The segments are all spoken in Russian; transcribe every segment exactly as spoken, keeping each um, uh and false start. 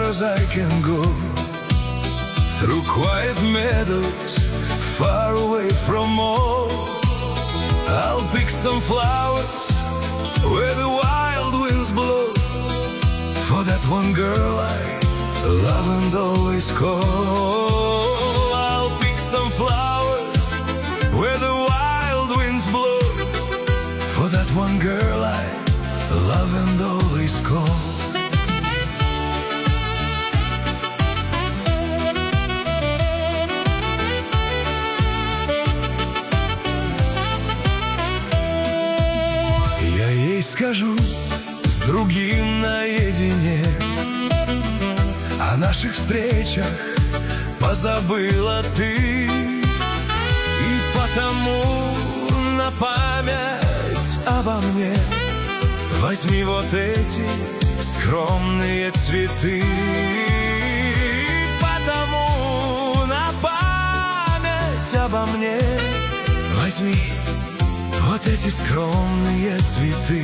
as I can go, through quiet meadows, far away from all. I'll pick some flowers where the wild winds blow, for that one girl I love and always call. I'll pick some flowers where the wild winds blow, for that one girl I love and always call. Я ей скажу с другим наедине о наших встречах, позабыла ты, и потому на память обо мне возьми вот эти скромные цветы. Потому на память обо мне возьми вот эти скромные цветы.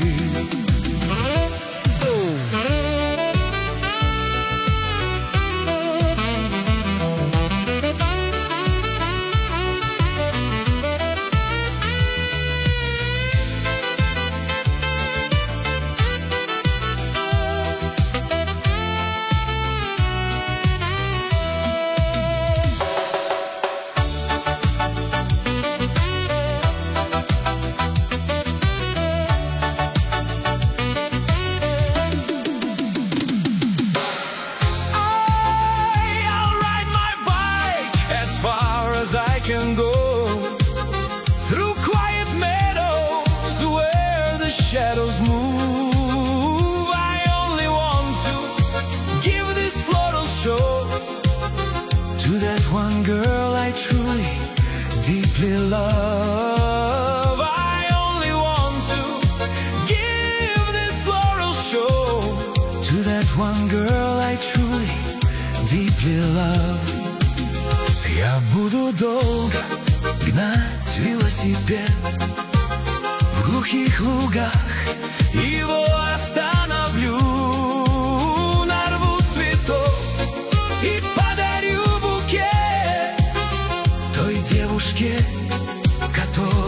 I can go through quiet meadows where the shadows move. I only want to give this floral show to that one girl I truly, deeply love. I only want to give this floral show to that one girl I truly, deeply love. Я буду долго гнать велосипед в глухих лугах, его остановлю, нарву цветов и подарю букет той девушке, которая